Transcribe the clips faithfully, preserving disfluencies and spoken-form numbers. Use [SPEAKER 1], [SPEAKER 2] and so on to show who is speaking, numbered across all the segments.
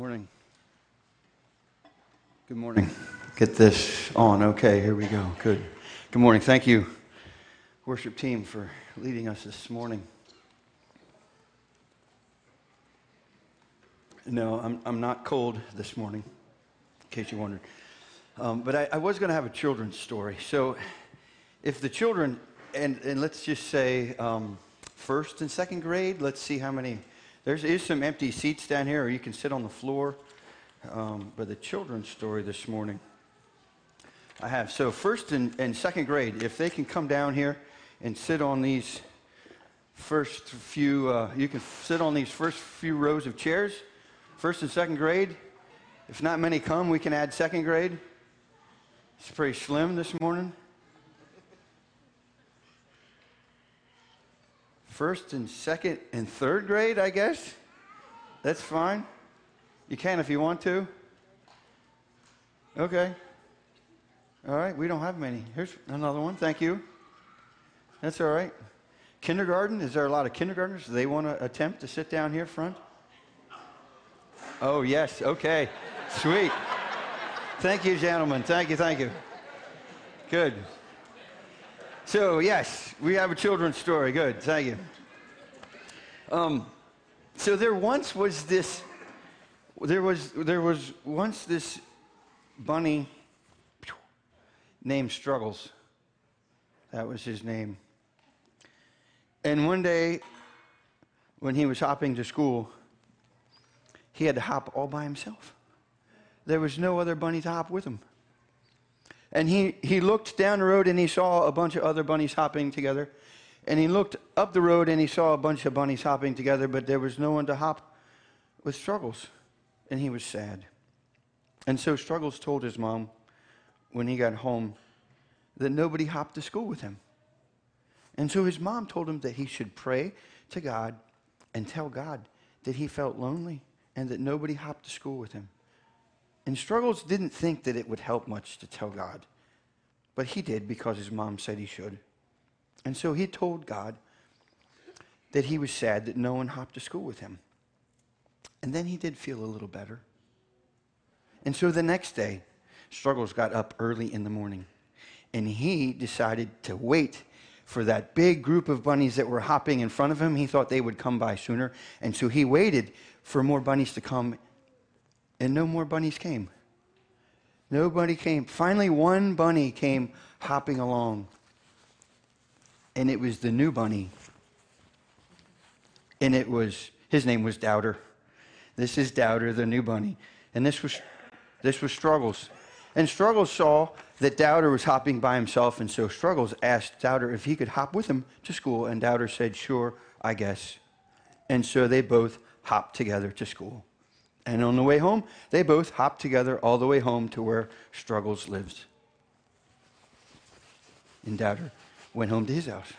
[SPEAKER 1] Morning. Good morning. Get this on. Okay, here we go. Good. Good morning. Thank you, worship team, for leading us this morning. No, I'm I'm not cold this morning, in case you wondered. Um, but I, I was going to have a children's story. So, if the children, and and let's just say um, first and second grade, let's see how many. There's is some empty seats down here, or you can sit on the floor. Um, but the children's story this morning, I have. So first and, and second grade, if they can come down here and sit on these first few, uh, you can sit on these first few rows of chairs, first and second grade. If not many come, we can add second grade. It's pretty slim this morning. First and second and third grade, I guess. That's fine. You can if you want to. Okay. All right, we don't have many. Here's another one. Thank you. That's all right. Kindergarten, is there a lot of kindergartners? Do they want to attempt to sit down here front? Oh, yes. Okay. Sweet. Thank you, gentlemen. Thank you, thank you. Good. So, yes, we have a children's story. Good. Thank you. Um, so there once was this, there was, there was once this bunny named Struggles. That was his name. And one day, when he was hopping to school, he had to hop all by himself. There was no other bunny to hop with him. And he, he looked down the road and he saw a bunch of other bunnies hopping together. And he looked up the road and he saw a bunch of bunnies hopping together, but there was no one to hop with Struggles. And he was sad. And so Struggles told his mom when he got home that nobody hopped to school with him. And so his mom told him that he should pray to God and tell God that he felt lonely and that nobody hopped to school with him. And Struggles didn't think that it would help much to tell God, but he did because his mom said he should. And so he told God that he was sad that no one hopped to school with him. And then he did feel a little better. And so the next day, Struggles got up early in the morning, and he decided to wait for that big group of bunnies that were hopping in front of him. He thought they would come by sooner, and so he waited for more bunnies to come, and no more bunnies came. Nobody came. Finally, one bunny came hopping along, and it was the new bunny, and it was, his name was Doubter. This is Doubter, the new bunny, and this was this was Struggles. And Struggles saw that Doubter was hopping by himself, and so Struggles asked Doubter if he could hop with him to school, and Doubter said, sure, I guess. And so they both hopped together to school. And on the way home, they both hopped together all the way home to where Struggles lives. And Doubter went home to his house.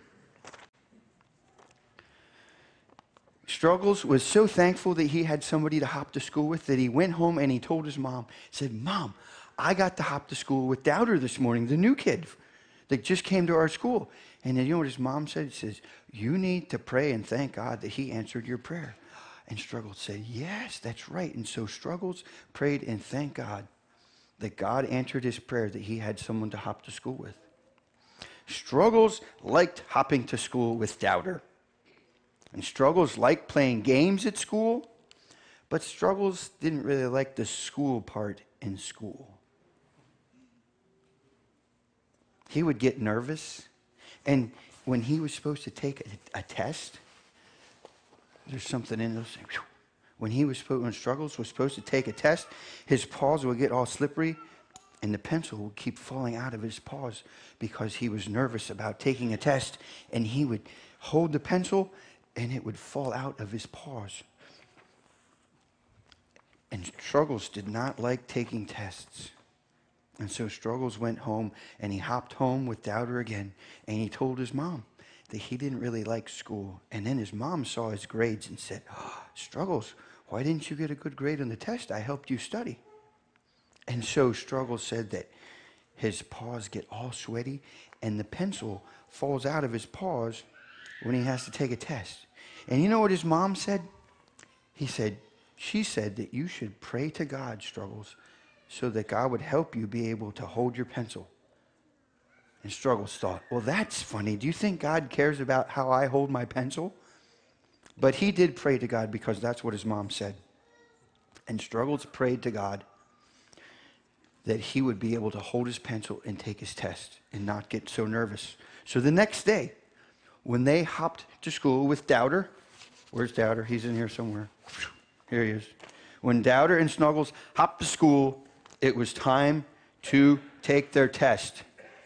[SPEAKER 1] Struggles was so thankful that he had somebody to hop to school with that he went home and he told his mom, said, Mom, I got to hop to school with Doubter this morning, the new kid that just came to our school. And then you know what his mom said? She says, you need to pray and thank God that he answered your prayer. And Struggles said, yes, that's right. And so Struggles prayed and thanked God that God answered his prayer, that he had someone to hop to school with. Struggles liked hopping to school with Doubter. And Struggles liked playing games at school, but Struggles didn't really like the school part in school. He would get nervous, and when he was supposed to take a, a test, there's something in those things. When he was supposed, when Struggles was supposed to take a test, his paws would get all slippery, and the pencil would keep falling out of his paws because he was nervous about taking a test, and he would hold the pencil, and it would fall out of his paws. And Struggles did not like taking tests. And so Struggles went home, and he hopped home with Doubter again, and he told his mom that he didn't really like school. And then his mom saw his grades and said, oh, Struggles, why didn't you get a good grade on the test? I helped you study. And so Struggles said that his paws get all sweaty, and the pencil falls out of his paws when he has to take a test. And you know what his mom said? He said, She said that you should pray to God, Struggles, so that God would help you be able to hold your pencil. And Struggles thought, well, that's funny. Do you think God cares about how I hold my pencil? But he did pray to God because that's what his mom said. And Struggles prayed to God that he would be able to hold his pencil and take his test and not get so nervous. So the next day, when they hopped to school with Doubter, where's Doubter? He's in here somewhere. Here he is. When Doubter and Snuggles hopped to school, it was time to take their test.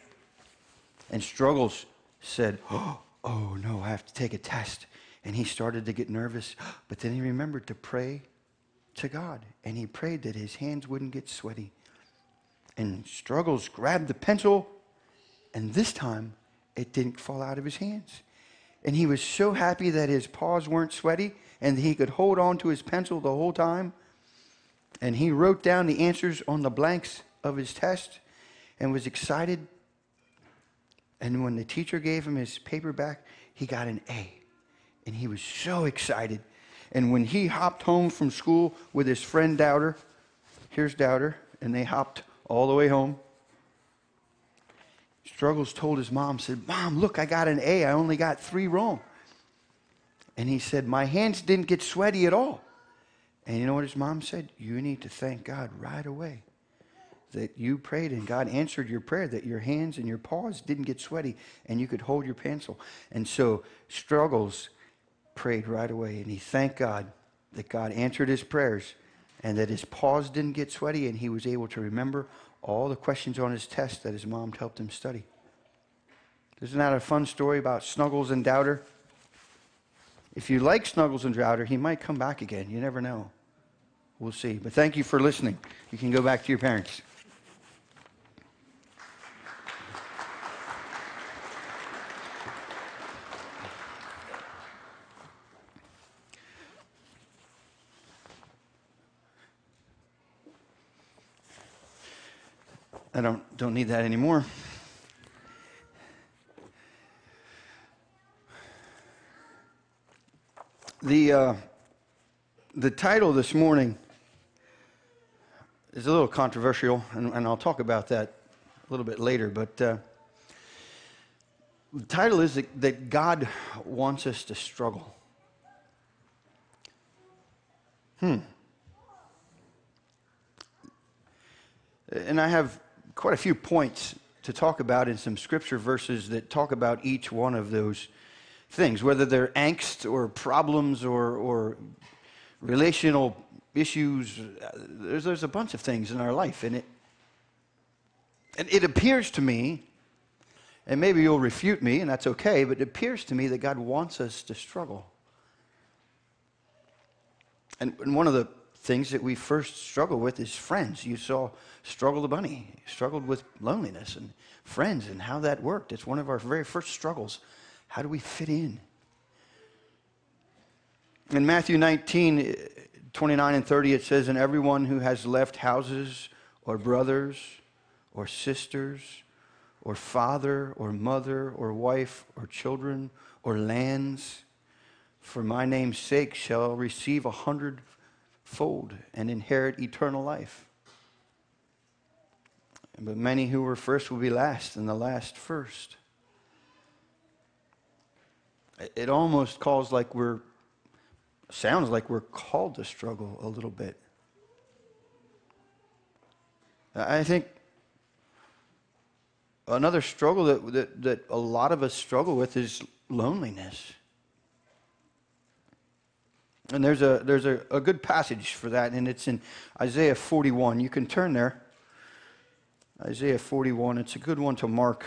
[SPEAKER 1] And Struggles said, oh, oh no, I have to take a test. And he started to get nervous, but then he remembered to pray to God. And he prayed that his hands wouldn't get sweaty. And Struggles grabbed the pencil, and this time it didn't fall out of his hands. And he was so happy that his paws weren't sweaty and he could hold on to his pencil the whole time. And he wrote down the answers on the blanks of his test and was excited. And when the teacher gave him his paper back, he got an A. And he was so excited. And when he hopped home from school with his friend Doubter, here's Doubter, and they hopped all the way home. Struggles told his mom, said, Mom, look, I got an A. I only got three wrong. And he said, my hands didn't get sweaty at all. And you know what his mom said? You need to thank God right away that you prayed and God answered your prayer, that your hands and your paws didn't get sweaty and you could hold your pencil. And so Struggles prayed right away, and he thanked God that God answered his prayers and that his paws didn't get sweaty, and he was able to remember all the questions on his test that his mom helped him study. Isn't that a fun story about Snuggles and Doubter? If you like Snuggles and Doubter, he might come back again. You never know. We'll see. But thank you for listening. You can go back to your parents. I don't, don't need that anymore. The, uh, the title this morning is a little controversial, and, and I'll talk about that a little bit later, but uh, the title is that, that God wants us to struggle. Hmm. And I have quite a few points to talk about in some scripture verses that talk about each one of those things, whether they're angst or problems or, or relational issues. There's, there's a bunch of things in our life, and it, and it appears to me, and maybe you'll refute me, and that's okay, but it appears to me that God wants us to struggle. And, and one of the things that we first struggle with is friends. You saw Struggle the Bunny, struggled with loneliness and friends and how that worked. It's one of our very first struggles. How do we fit in? In Matthew nineteen, twenty-nine and thirty, it says, and everyone who has left houses or brothers or sisters or father or mother or wife or children or lands for my name's sake shall receive a hundredfold and inherit eternal life. But many who were first will be last, and the last first. It almost calls like we're, sounds like we're called to struggle a little bit. I think another struggle that, that, that a lot of us struggle with is loneliness. And there's a there's a, a good passage for that, and it's in Isaiah forty-one. You can turn there. Isaiah forty-one, it's a good one to mark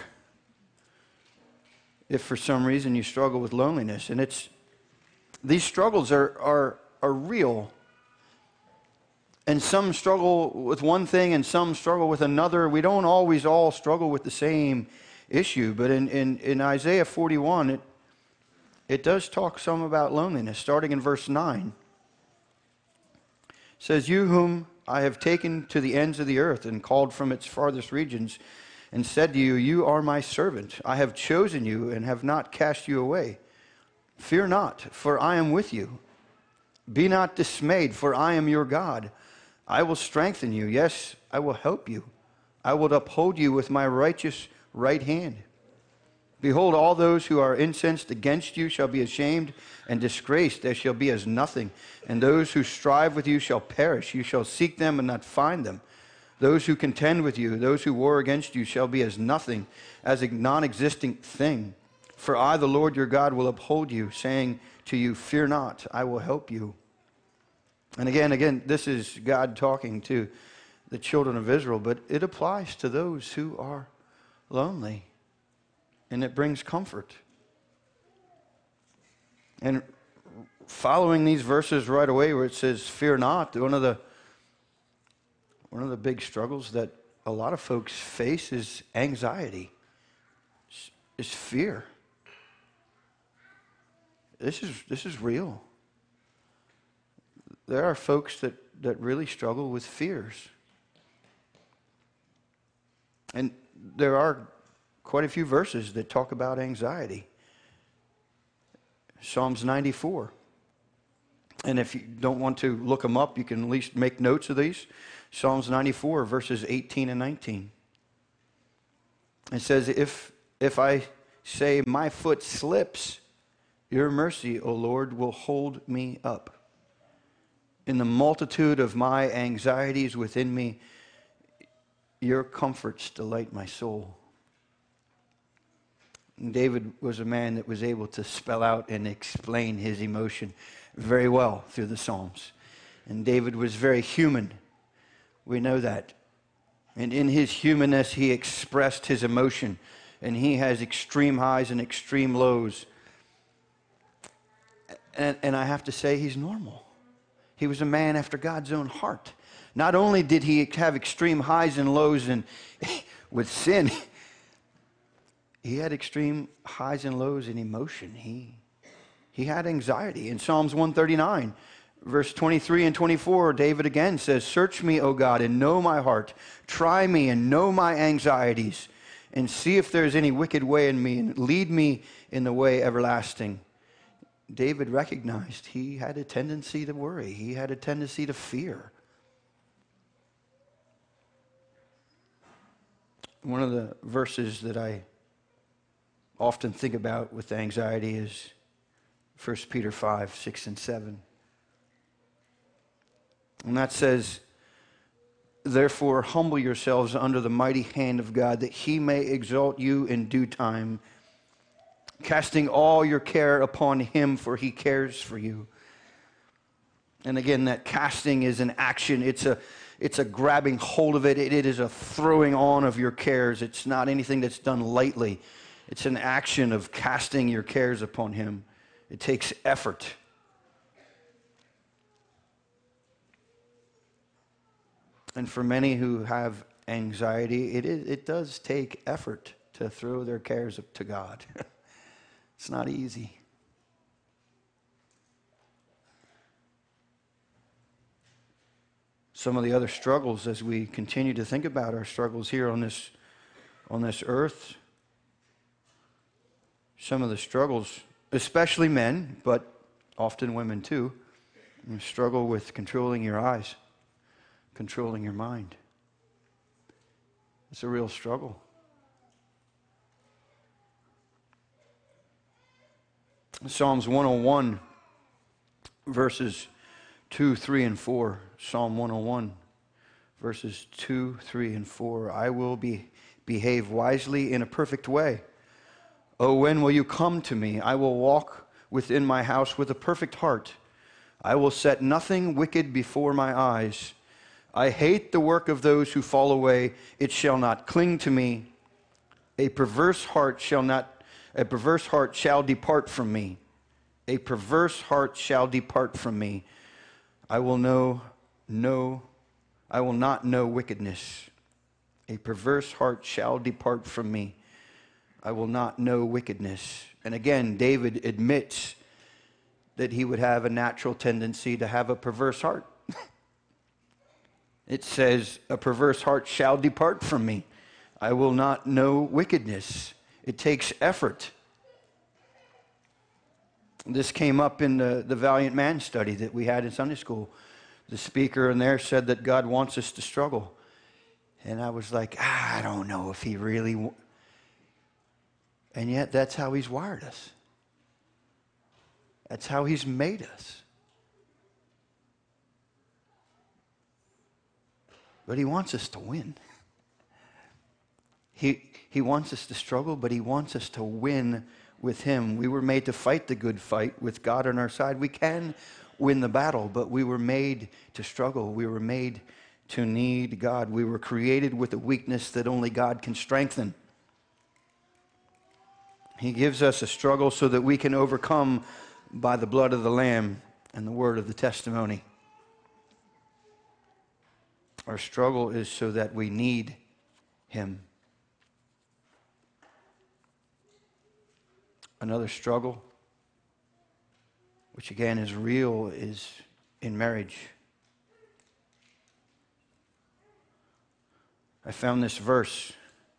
[SPEAKER 1] if for some reason you struggle with loneliness. And it's, these struggles are, are, are real. And some struggle with one thing and some struggle with another. We don't always all struggle with the same issue. But in, in, in Isaiah forty-one, it, it does talk some about loneliness. Starting in verse nine. It says, you whom I have taken to the ends of the earth and called from its farthest regions and said to you, you are my servant. I have chosen you and have not cast you away. Fear not, for I am with you. Be not dismayed, for I am your God. I will strengthen you. Yes, I will help you. I will uphold you with my righteous right hand. Behold, all those who are incensed against you shall be ashamed and disgraced. They shall be as nothing. And those who strive with you shall perish. You shall seek them and not find them. Those who contend with you, those who war against you, shall be as nothing, as a non-existing thing. For I, the Lord your God, will uphold you, saying to you, fear not, I will help you. And again, again, this is God talking to the children of Israel, but it applies to those who are lonely. And it brings comfort. And following these verses right away where it says, fear not, one of the one of the big struggles that a lot of folks face is anxiety, is fear. This is this is real. There are folks that, that really struggle with fears. And there are quite a few verses that talk about anxiety. Psalms ninety-four. And if you don't want to look them up, you can at least make notes of these. Psalms ninety-four, verses eighteen and nineteen. It says, if, if I say my foot slips, your mercy, O Lord, will hold me up. In the multitude of my anxieties within me, your comforts delight my soul. And David was a man that was able to spell out and explain his emotion very well through the Psalms. And David was very human. We know that. And in his humanness, he expressed his emotion. And he has extreme highs and extreme lows. And, and I have to say, he's normal. He was a man after God's own heart. Not only did he have extreme highs and lows and with sin, he had extreme highs and lows in emotion. He, he had anxiety. In Psalms one thirty-nine, verse twenty-three and twenty-four, David again says, search me, O God, and know my heart. Try me and know my anxieties, and see if there is any wicked way in me, and lead me in the way everlasting. David recognized he had a tendency to worry. He had a tendency to fear. One of the verses that I often think about with anxiety is First Peter five, six, and seven. And that says, therefore humble yourselves under the mighty hand of God, that he may exalt you in due time, casting all your care upon him, for he cares for you. And again, that casting is an action. It's a It's a grabbing hold of it. it. It is a throwing on of your cares. It's not anything that's done lightly. It's an action of casting your cares upon him. It takes effort. And for many who have anxiety, it, is, it does take effort to throw their cares up to God. It's not easy. Some of the other struggles, as we continue to think about our struggles here on this, on this earth, some of the struggles, especially men, but often women too, struggle with controlling your eyes, controlling your mind. It's a real struggle. Psalms one oh one, verses two, three, and four. Psalm one oh one, verses two, three, and four. I will be, behave wisely in a perfect way. Oh, when will you come to me? I will walk within my house with a perfect heart. I will set nothing wicked before my eyes. I hate the work of those who fall away. It shall not cling to me. A perverse heart shall not, a perverse heart shall depart from me. A perverse heart shall depart from me. I will know no, I will not know wickedness. A perverse heart shall depart from me. I will not know wickedness. And again, David admits that he would have a natural tendency to have a perverse heart. It says, a perverse heart shall depart from me. I will not know wickedness. It takes effort. This came up in the, the Valiant Man study that we had in Sunday school. The speaker in there said that God wants us to struggle. And I was like, ah, I don't know if he really... W-. And yet that's how he's wired us. That's how he's made us. But he wants us to win. He, he wants us to struggle, but he wants us to win with him. We were made to fight the good fight with God on our side. We can win the battle, but we were made to struggle. We were made to need God. We were created with a weakness that only God can strengthen. He gives us a struggle so that we can overcome by the blood of the Lamb and the word of the testimony. Our struggle is so that we need him. Another struggle, which again is real, is in marriage. I found this verse.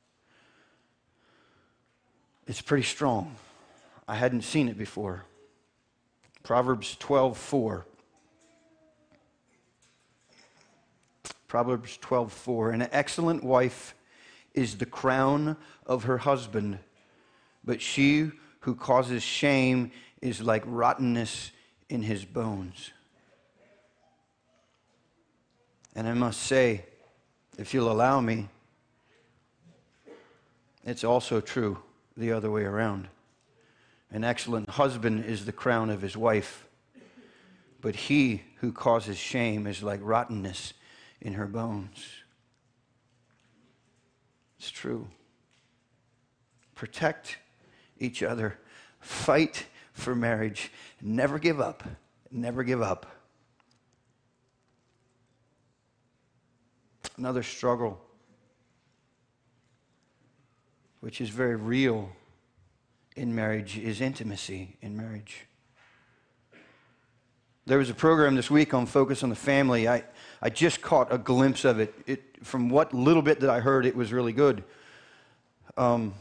[SPEAKER 1] It's pretty strong. I hadn't seen it before. Proverbs twelve four. Proverbs twelve four. An excellent wife is the crown of her husband, but she who causes shame is like rottenness in his bones. And I must say, if you'll allow me, it's also true the other way around. An excellent husband is the crown of his wife, but he who causes shame is like rottenness in her bones. It's true. Protect each other. Fight for marriage. Never give up. Never give up. Another struggle, which is very real in marriage, is intimacy in marriage. There was a program this week on Focus on the Family. I, I just caught a glimpse of it. It. From what little bit that I heard, it was really good. Um,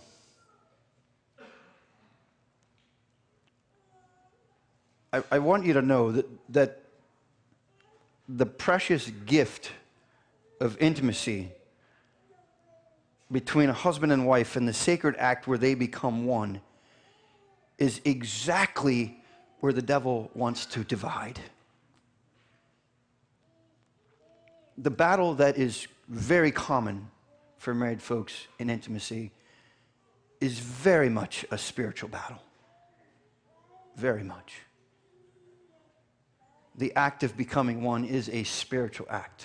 [SPEAKER 1] I, I want you to know that, that the precious gift of intimacy between a husband and wife and the sacred act where they become one is exactly where the devil wants to divide. The battle that is very common for married folks in intimacy is very much a spiritual battle. Very much. The act of becoming one is a spiritual act.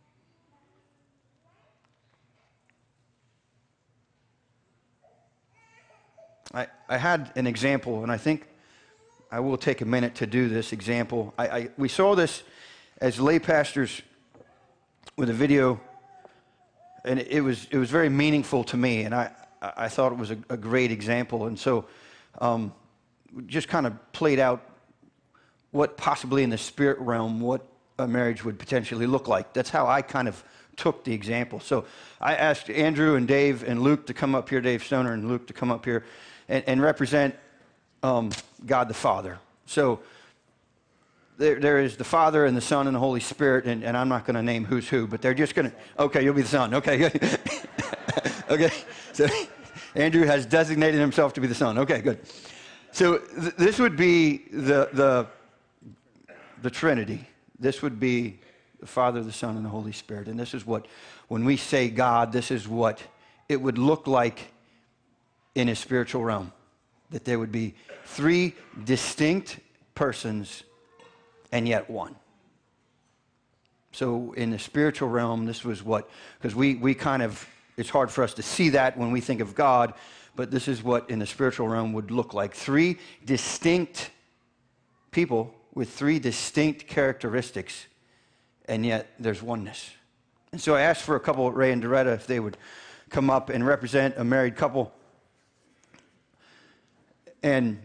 [SPEAKER 1] I, I had an example, and I think I will take a minute to do this example. I, I, we saw this as lay pastors with a video, and it was it was very meaningful to me, and I, I thought it was a, a great example. And so um, just kind of played out what possibly in the spirit realm, what a marriage would potentially look like. That's how I kind of took the example. So I asked Andrew and Dave and Luke to come up here, Dave Stoner and Luke to come up here and, and represent um, God the Father. So there, there is the Father and the Son and the Holy Spirit, and, and I'm not going to name who's who, but they're just going to, okay, you'll be the Son. Okay, good. Okay, so Andrew has designated himself to be the Son. Okay, good. So th- this would be the, the, the Trinity. This would be the Father, the Son, and the Holy Spirit. And this is what, when we say God, this is what it would look like in a spiritual realm. That there would be three distinct persons and yet one. So in the spiritual realm, this was what, because we, we kind of, it's hard for us to see that when we think of God, but this is what in the spiritual realm would look like. Three distinct people with three distinct characteristics, and yet there's oneness. And so I asked for a couple, Ray and Doretta, if they would come up and represent a married couple. And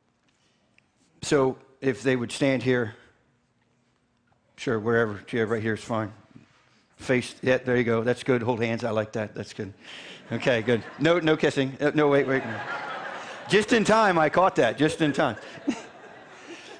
[SPEAKER 1] so if they would stand here, sure, wherever, yeah, right here is fine. Face, yeah, there you go. That's good. Hold hands. I like that. That's good. Okay, good. No, no kissing. Uh, no, wait, wait. Just in time, I caught that. Just in time.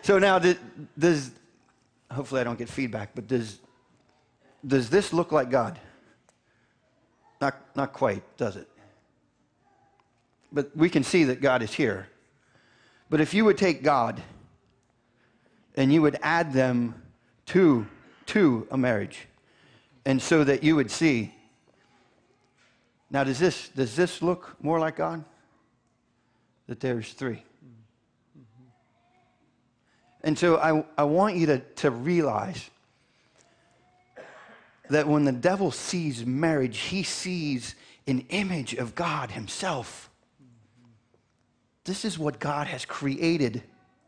[SPEAKER 1] So now, does, does hopefully I don't get feedback, but does does this look like God? Not not quite, does it? But we can see that God is here. But if you would take God and you would add them to to a marriage, and so that you would see. Now, does this does this look more like God? That there's three. And so I, I want you to, to realize that when the devil sees marriage, he sees an image of God himself. This is what God has created.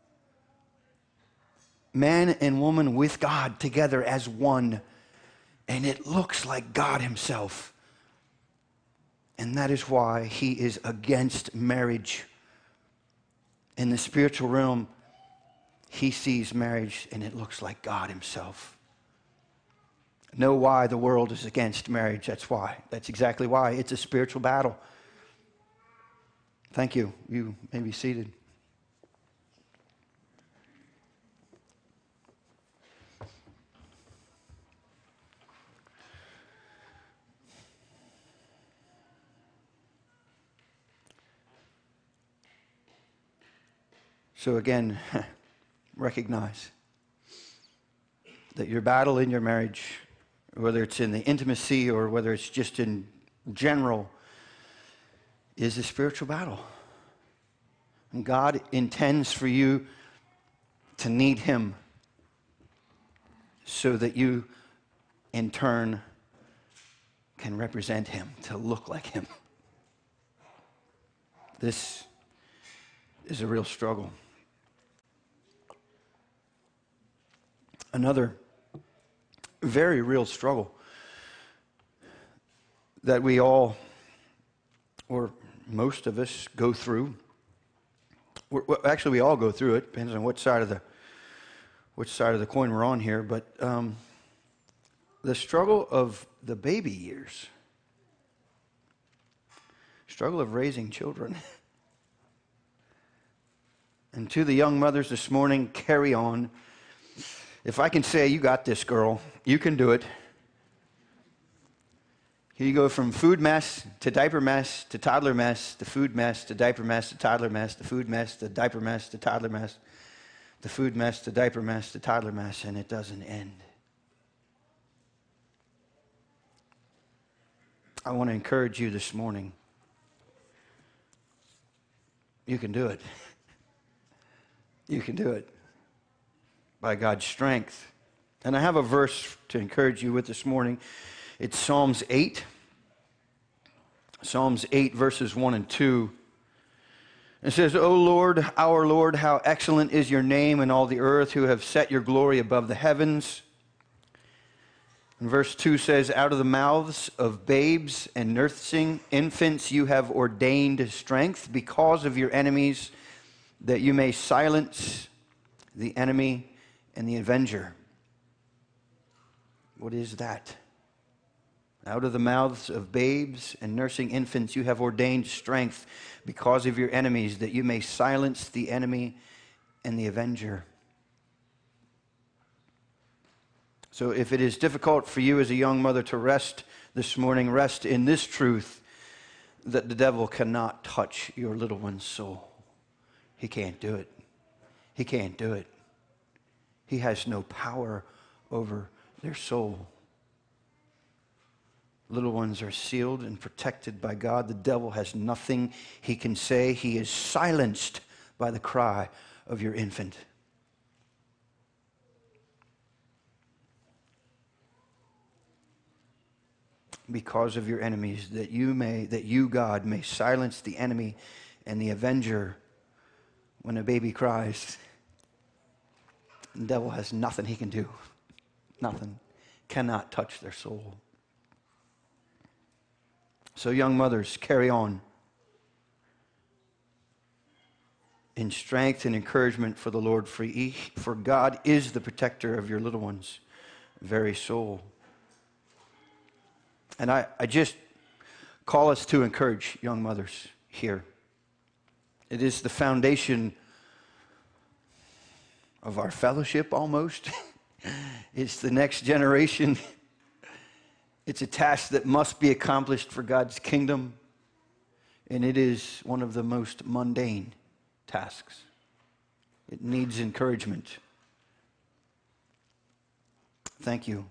[SPEAKER 1] Man and woman with God together as one. And it looks like God himself. And that is why he is against marriage. In the spiritual realm, he sees marriage and it looks like God himself. Know why the world is against marriage. That's why. That's exactly why. It's a spiritual battle. Thank you. You may be seated. So again, recognize that your battle in your marriage, whether it's in the intimacy or whether it's just in general, is a spiritual battle. And God intends for you to need him so that you, in turn, can represent him, to look like him. This is a real struggle. Another very real struggle that we all, or most of us, go through. We're, well, actually, we all go through it. Depends on which side of the which side of the coin we're on here. But um, the struggle of the baby years, struggle of raising children. And to the young mothers this morning, carry on. If I can say, you got this, girl, you can do it. Here you go from food mess to diaper mess to toddler mess to food mess to diaper mess to toddler mess to food mess to diaper mess to toddler mess to food mess to diaper mess to toddler mess, and it doesn't end. I want to encourage you this morning. You can do it. You can do it by God's strength. And I have a verse to encourage you with this morning. It's Psalms eight. Psalms eight, verses one and two. It says, O Lord, our Lord, how excellent is your name in all the earth, who have set your glory above the heavens. And verse two says, out of the mouths of babes and nursing infants you have ordained strength because of your enemies, that you may silence the enemy and the avenger. What is that? Out of the mouths of babes and nursing infants you have ordained strength because of your enemies, that you may silence the enemy and the avenger. So if it is difficult for you as a young mother to rest this morning, rest in this truth that the devil cannot touch your little one's soul. He can't do it. He can't do it. He has no power over their soul. Little ones are sealed and protected by God. The devil has nothing he can say. He is silenced by the cry of your infant. Because of your enemies, that you may, that you, God, may silence the enemy and the avenger. When a baby cries, the devil has nothing he can do. Nothing. Cannot touch their soul. So young mothers, carry on in strength and encouragement for the Lord, for, he, for God is the protector of your little one's very soul. And I, I just call us to encourage young mothers here. It is the foundation of our fellowship almost. It's the next generation. It's a task that must be accomplished for God's kingdom. And it is one of the most mundane tasks. It needs encouragement. Thank you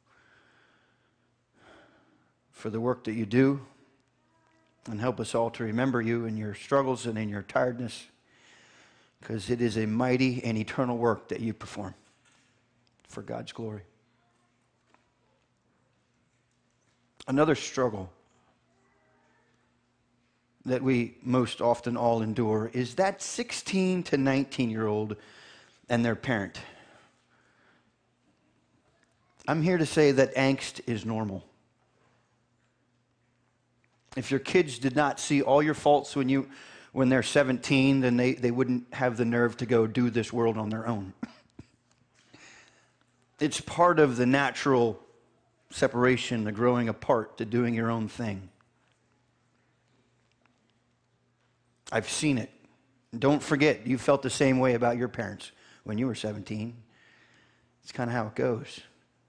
[SPEAKER 1] for the work that you do. And help us all to remember you in your struggles and in your tiredness, because it is a mighty and eternal work that you perform for God's glory. Another struggle that we most often all endure is that sixteen to nineteen year old and their parent. I'm here to say that angst is normal. If your kids did not see all your faults when you when they're seventeen, then they, they wouldn't have the nerve to go do this world on their own. It's part of the natural separation, the growing apart, to doing your own thing. I've seen it. Don't forget, you felt the same way about your parents when you were seventeen. It's kind of how it goes.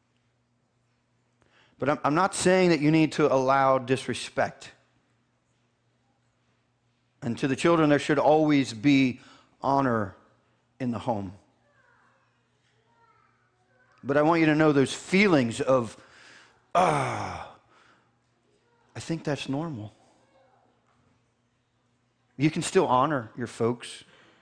[SPEAKER 1] But I'm, I'm not saying that you need to allow disrespect. And to the children, there should always be honor in the home. But I want you to know those feelings of, ah, I think that's normal. You can still honor your folks.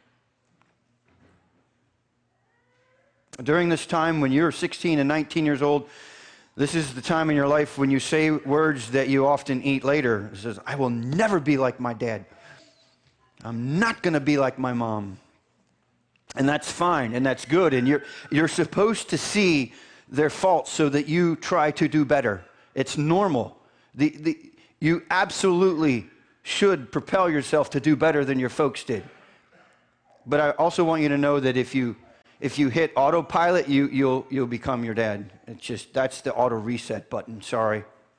[SPEAKER 1] During this time when you're sixteen and nineteen years old, this is the time in your life when you say words that you often eat later. It says, I will never be like my dad. I'm not going to be like my mom. And that's fine, and that's good. And you're, you're supposed to see their faults so that you try to do better. It's normal. The, the, you absolutely should propel yourself to do better than your folks did. But I also want you to know that if you if you hit autopilot, you, you'll, you'll become your dad. It's just, that's the auto reset button. Sorry.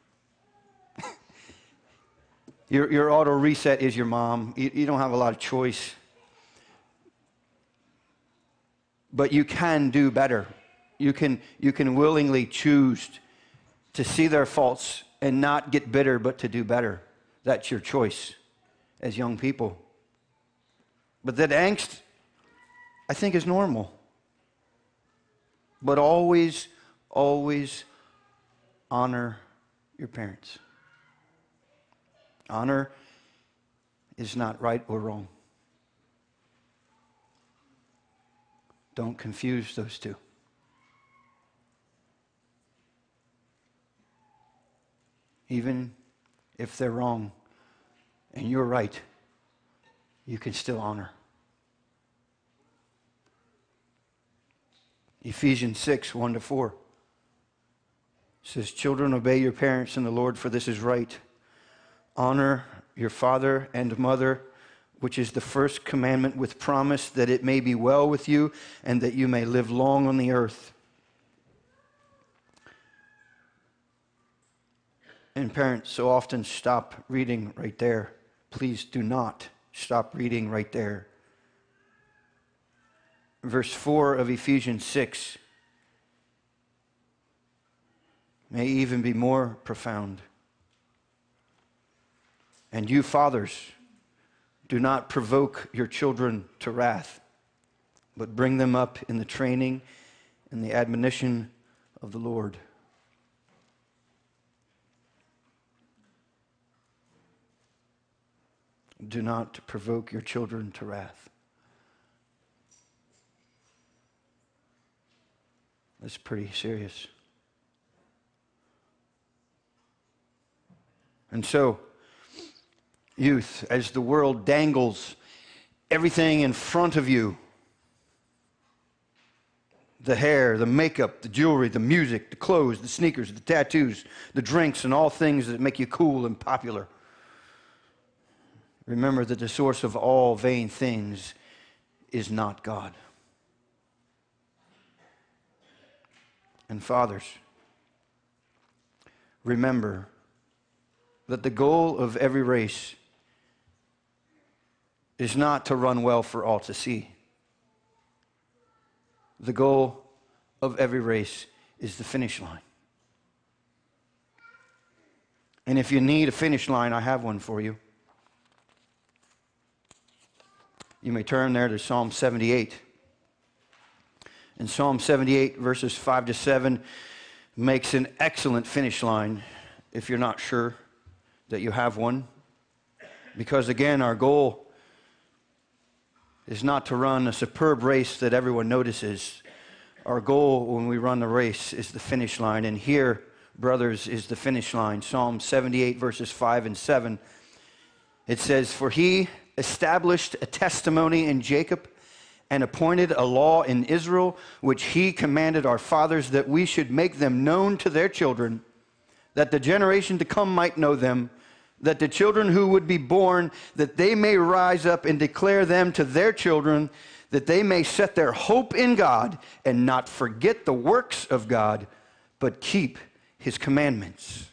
[SPEAKER 1] Your, your auto reset is your mom. You, you don't have a lot of choice. But you can do better. You can, you can willingly choose to see their faults and not get bitter, but to do better. That's your choice as young people. But that angst, I think, is normal. But always, always honor your parents. Honor is not right or wrong. Don't confuse those two. Even if they're wrong and you're right, you can still honor. Ephesians six, one to four says, children, obey your parents in the Lord, for this is right. Honor your father and mother, which is the first commandment with promise that it may be well with you and that you may live long on the earth. And parents so often stop reading right there. Please do not stop reading right there. Verse four of Ephesians six may even be more profound. And you fathers, do not provoke your children to wrath, but bring them up in the training and the admonition of the Lord. Do not provoke your children to wrath. That's pretty serious. And so, youth, as the world dangles everything in front of you, the hair, the makeup, the jewelry, the music, the clothes, the sneakers, the tattoos, the drinks, and all things that make you cool and popular, remember that the source of all vain things is not God. And fathers, remember that the goal of every race is not to run well for all to see, The goal of every race is the finish line. And if you need a finish line, I have one for you. You may turn there to Psalm seventy-eight. And Psalm seventy-eight, verses five to seven, makes an excellent finish line if you're not sure that you have one. Because again, our goal is not to run a superb race that everyone notices. Our goal when we run the race is the finish line. And here, brothers, is the finish line. Psalm seventy-eight, verses five and seven. It says, "For he established a testimony in Jacob and appointed a law in Israel, which he commanded our fathers, that we should make them known to their children, that the generation to come might know them, that the children who would be born, that they may rise up and declare them to their children, that they may set their hope in God and not forget the works of God, but keep his commandments."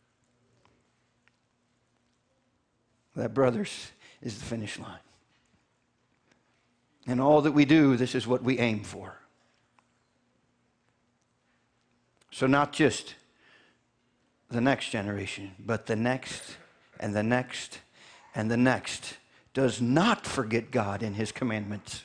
[SPEAKER 1] That, brothers, is the finish line. And all that we do, this is what we aim for. So not just the next generation, but the next and the next and the next does not forget God and his commandments.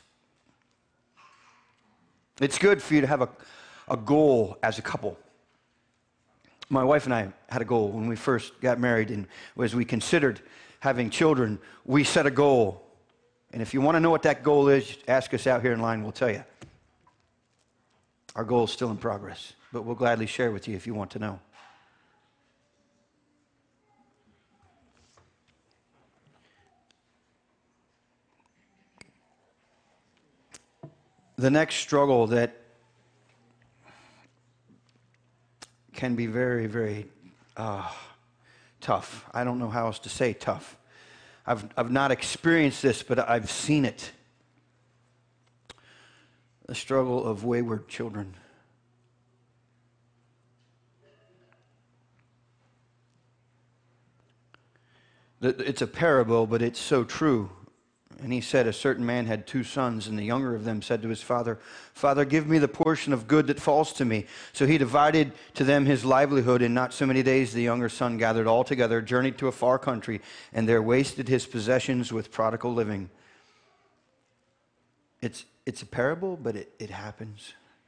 [SPEAKER 1] It's good for you to have a, a goal as a couple. My wife and I had a goal when we first got married, and as we considered having children, we set a goal. And if you want to know what that goal is, ask us out here in line, we'll tell you. Our goal is still in progress, but we'll gladly share with you if you want to know. The next struggle that can be very, very uh, tough. I don't know how else to say tough. I've, I've not experienced this, but I've seen it. The struggle of wayward children. It's a parable, but it's so true. And he said, a certain man had two sons, and the younger of them said to his father, "Father, give me the portion of good that falls to me." So he divided to them his livelihood. In not so many days the younger son gathered all together, journeyed to a far country, and there wasted his possessions with prodigal living. It's, it's a parable, but it, it happens.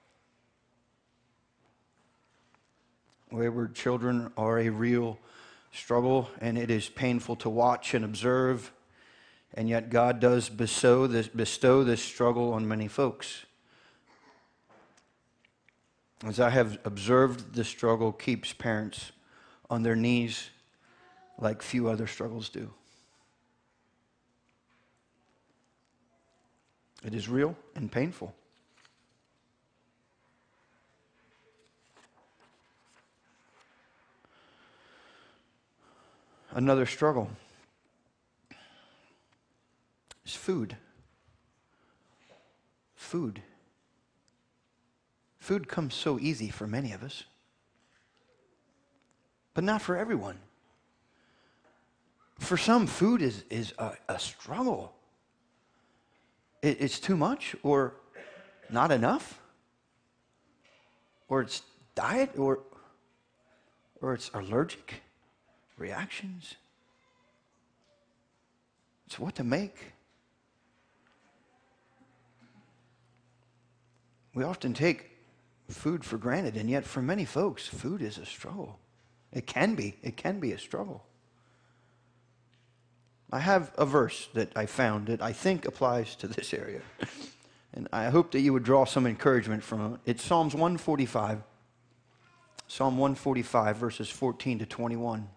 [SPEAKER 1] Wayward children are a real struggle, and it is painful to watch and observe. And yet God does bestow this, bestow this struggle on many folks. As I have observed, this struggle keeps parents on their knees like few other struggles do. It is real and painful. Another struggle is food. Food. Food comes so easy for many of us, but not for everyone. For some, food is, is a, a struggle. It, it's too much, or not enough, or it's diet, or, or it's allergic reactions. It's what to make. We often take food for granted, and yet for many folks, food is a struggle. It can be. It can be a struggle. I have a verse that I found that I think applies to this area, and I hope that you would draw some encouragement from it. It's Psalms one forty-five. Psalm one forty-five, verses fourteen to twenty-one.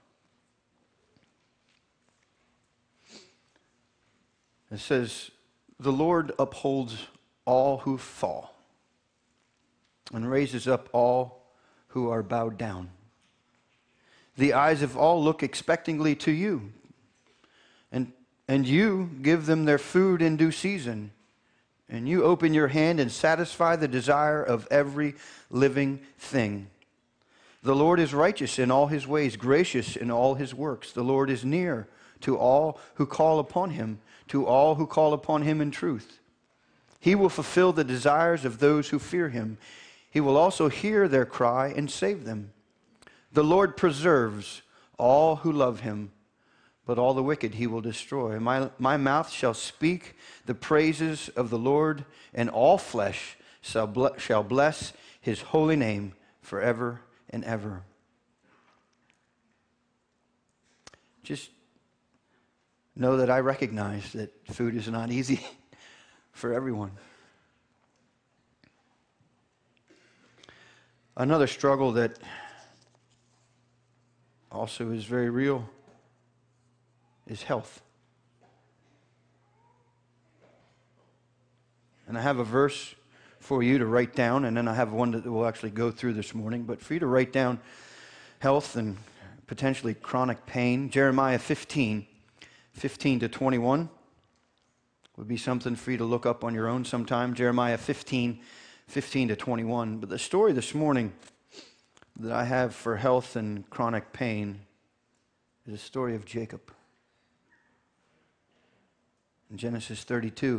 [SPEAKER 1] It says, "The Lord upholds all who fall, and raises up all who are bowed down. The eyes of all look expectingly to you, and, and you give them their food in due season, and you open your hand and satisfy the desire of every living thing. The Lord is righteous in all his ways, gracious in all his works. The Lord is near to all who call upon him, to all who call upon him in truth. He will fulfill the desires of those who fear him. He will also hear their cry and save them. The Lord preserves all who love him, but all the wicked he will destroy. My, my mouth shall speak the praises of the Lord, and all flesh shall, ble- shall bless his holy name forever and ever. Just know that I recognize that food is not easy for everyone. Another struggle that also is very real is health. And I have a verse for you to write down, and then I have one that we'll actually go through this morning. But for you to write down health and potentially chronic pain, Jeremiah fifteen, fifteen to twenty-one would be something for you to look up on your own sometime. Jeremiah fifteen, fifteen to twenty-one. But the story this morning that I have for health and chronic pain is the story of Jacob. In Genesis thirty-two,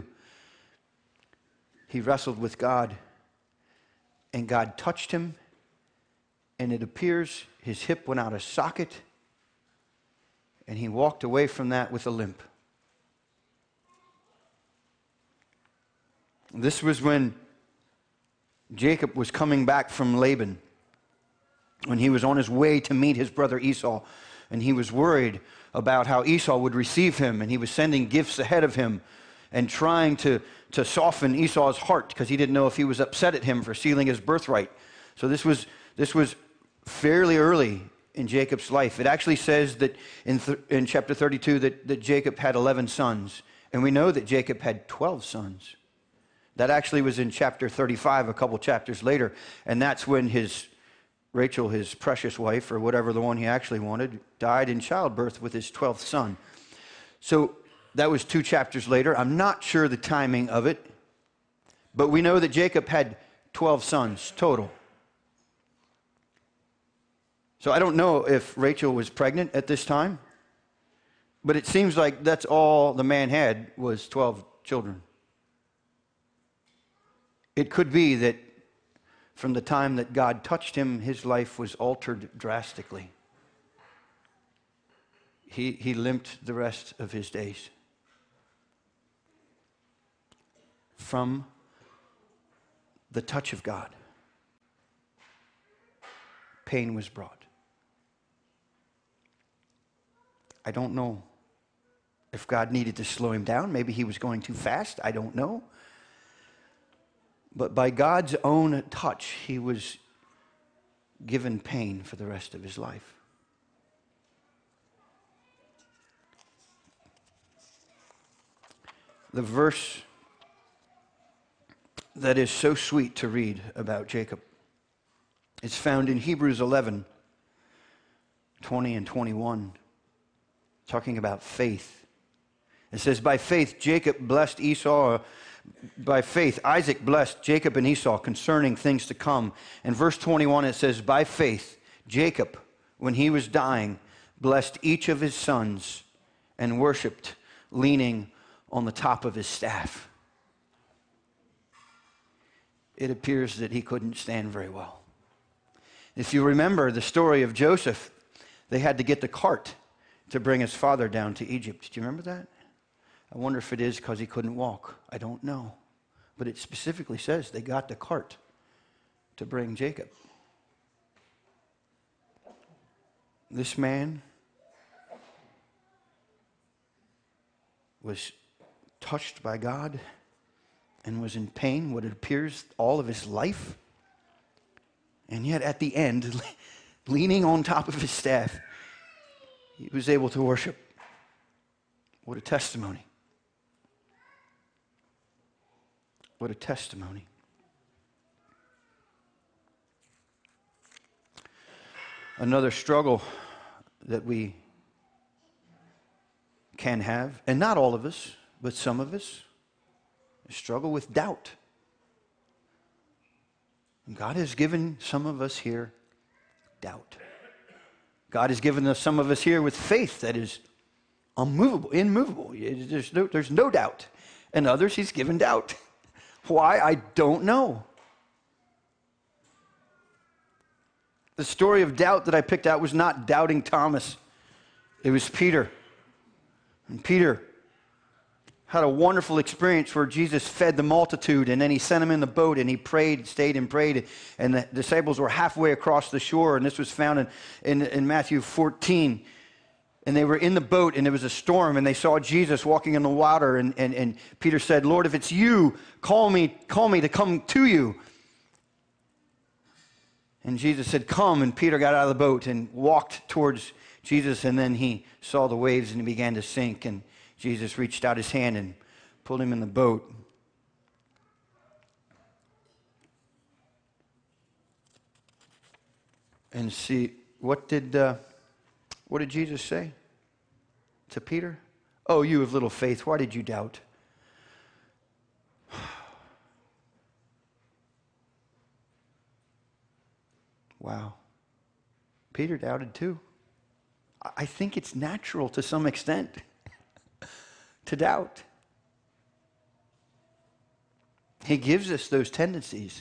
[SPEAKER 1] he wrestled with God, and God touched him, and it appears his hip went out of socket, and he walked away from that with a limp. This was when Jacob was coming back from Laban, when he was on his way to meet his brother Esau, and he was worried about how Esau would receive him, and he was sending gifts ahead of him and trying to, to soften Esau's heart because he didn't know if he was upset at him for stealing his birthright. So this was, this was fairly early in Jacob's life. It actually says that in, th- in chapter thirty-two that, that Jacob had eleven sons, and we know that Jacob had twelve sons. That actually was in chapter thirty-five, a couple chapters later, and that's when his Rachel, his precious wife, or whatever the one he actually wanted, died in childbirth with his twelfth son. So that was two chapters later. I'm not sure the timing of it, but we know that Jacob had twelve sons total. So I don't know if Rachel was pregnant at this time, but it seems like that's all the man had was twelve children. It could be that from the time that God touched him, his life was altered drastically. He, he limped the rest of his days. From the touch of God, pain was brought. I don't know if God needed to slow him down. Maybe he was going too fast. I don't know. But by God's own touch, he was given pain for the rest of his life. The verse that is so sweet to read about Jacob is found in Hebrews eleven, twenty and twenty-one, talking about faith. It says, by faith Jacob blessed Esau, by faith Isaac blessed Jacob and Esau concerning things to come. In verse twenty-one it says, by faith Jacob, when he was dying, blessed each of his sons and worshiped, leaning on the top of his staff. It appears that he couldn't stand very well. If you remember the story of Joseph, they had to get the cart to bring his father down to Egypt. Do you remember that? I wonder if it is because he couldn't walk. I don't know. But it specifically says they got the cart to bring Jacob. This man was touched by God and was in pain, what it appears, all of his life. And yet at the end, leaning on top of his staff, he was able to worship. What a testimony. What a testimony. Another struggle that we can have, and not all of us, but some of us, struggle with doubt. And God has given some of us here doubt. God has given us some of us here with faith that is unmovable, immovable. There's no, there's no doubt. And others he's given doubt. Why? I don't know. The story of doubt that I picked out was not doubting Thomas. It was Peter. And Peter had a wonderful experience where Jesus fed the multitude, and then he sent him in the boat, and he prayed, stayed and prayed, and the disciples were halfway across the shore, and this was found in, in, in Matthew fourteen. And they were in the boat, and there was a storm, and they saw Jesus walking in the water, and, and, and Peter said, Lord, if it's you, call me, call me to come to you. And Jesus said, come, and Peter got out of the boat and walked towards Jesus, and then he saw the waves, and he began to sink, and Jesus reached out his hand and pulled him in the boat. And see, what did... Uh, What did Jesus say to Peter? Oh, you of little faith, why did you doubt? Wow. Peter doubted too. I think it's natural to some extent to doubt. He gives us those tendencies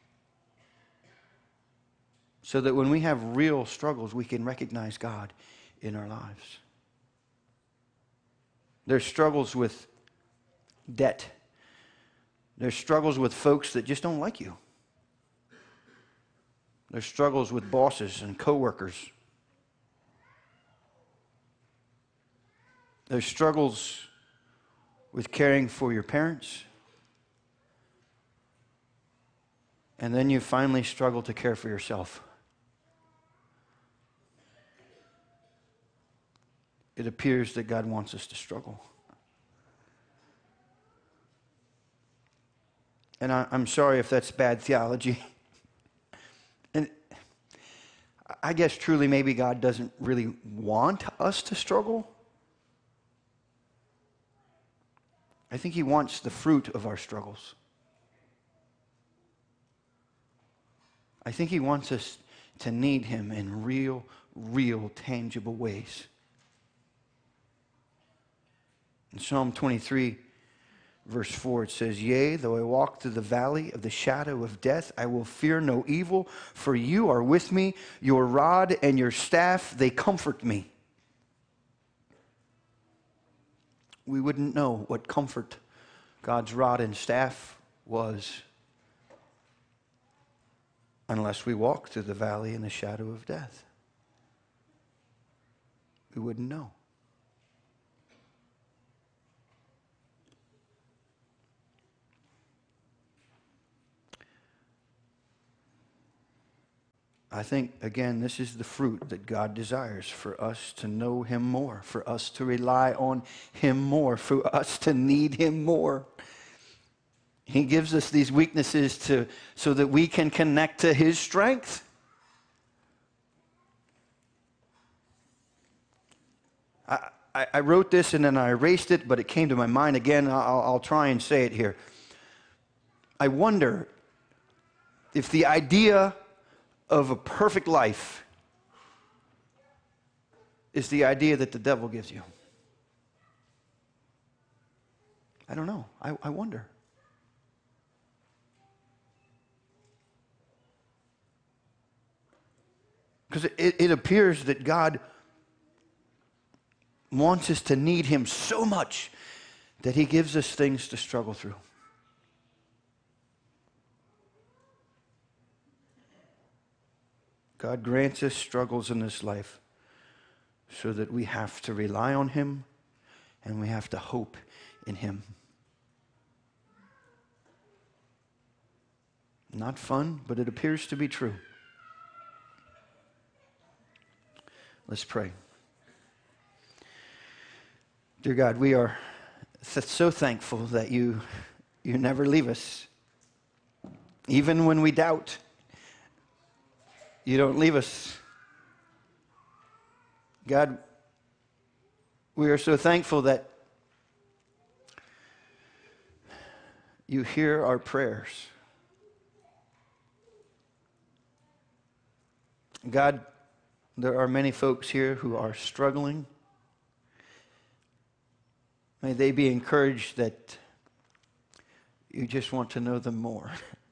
[SPEAKER 1] so that when we have real struggles, we can recognize God in our lives. There's struggles with debt. There's struggles with folks that just don't like you. There's struggles with bosses and coworkers. There's struggles with caring for your parents. And then you finally struggle to care for yourself. It appears that God wants us to struggle. And I, I'm sorry if that's bad theology. And I guess truly maybe God doesn't really want us to struggle. I think he wants the fruit of our struggles. I think he wants us to need him in real, real, tangible ways. In Psalm twenty-three, verse four, it says, yea, though I walk through the valley of the shadow of death, I will fear no evil, for you are with me. Your rod and your staff, they comfort me. We wouldn't know what comfort God's rod and staff was unless we walked through the valley in the shadow of death. We wouldn't know. I think, again, this is the fruit that God desires, for us to know him more, for us to rely on him more, for us to need him more. He gives us these weaknesses to, so that we can connect to his strength. I, I, I wrote this and then I erased it, but it came to my mind again. I'll, I'll try and say it here. I wonder if the idea of a perfect life is the idea that the devil gives you. I don't know. I, I wonder. Because it, it appears that God wants us to need him so much that he gives us things to struggle through. God grants us struggles in this life so that we have to rely on him and we have to hope in him. Not fun, but it appears to be true. Let's pray. Dear God, we are so thankful that you, you never leave us. Even when we doubt, you don't leave us. God, we are so thankful that you hear our prayers. God, there are many folks here who are struggling. May they be encouraged that You just want to know them more.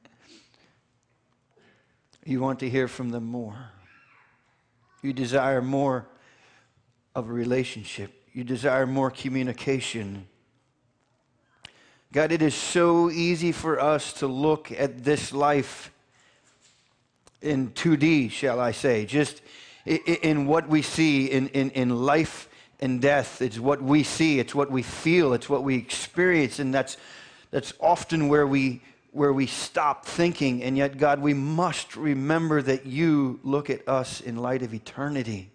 [SPEAKER 1] You want to hear from them more. You desire more of a relationship. You desire more communication. God, it is so easy for us to look at this life in two D, shall I say, just in what we see in, in, in life and death. It's what we see, it's what we feel, it's what we experience, and that's that's often where we where we stop thinking. And yet, God, we must remember that you look at us in light of eternity.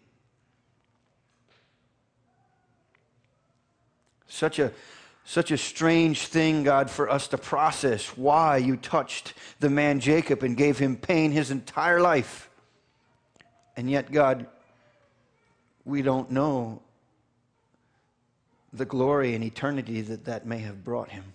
[SPEAKER 1] Such a Such a strange thing, God, for us to process why you touched the man Jacob and gave him pain his entire life. And yet, God, we don't know the glory and eternity that that may have brought him.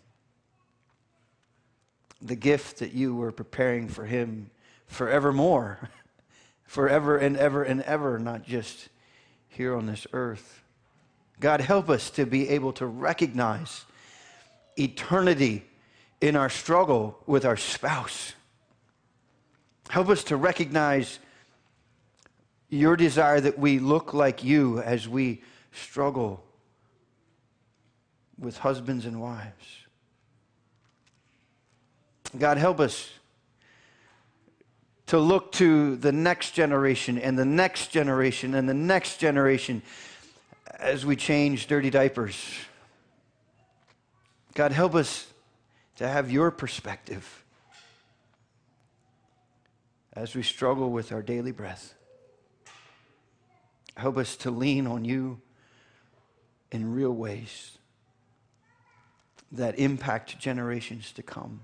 [SPEAKER 1] The gift that you were preparing for him forevermore, forever and ever and ever, not just here on this earth. God, help us to be able to recognize eternity in our struggle with our spouse. Help us to recognize your desire that we look like you as we struggle with husbands and wives. God, help us to look to the next generation and the next generation and the next generation as we change dirty diapers. God, help us to have your perspective as we struggle with our daily breath. Help us to lean on you in real ways that impact generations to come.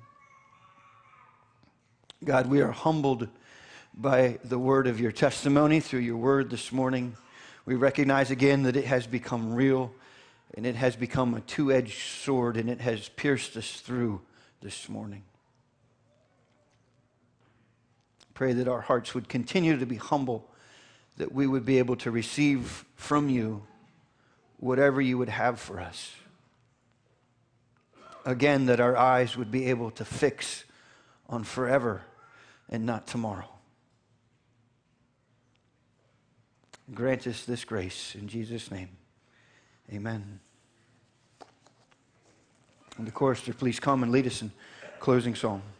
[SPEAKER 1] God, we are humbled by the word of your testimony through your word this morning. We recognize again that it has become real, and it has become a two-edged sword, and it has pierced us through this morning. Pray that our hearts would continue to be humble, that we would be able to receive from you whatever you would have for us. Again, that our eyes would be able to fix on forever and not tomorrow. Grant us this grace in Jesus' name. Amen. And the chorister, please come and lead us in closing song.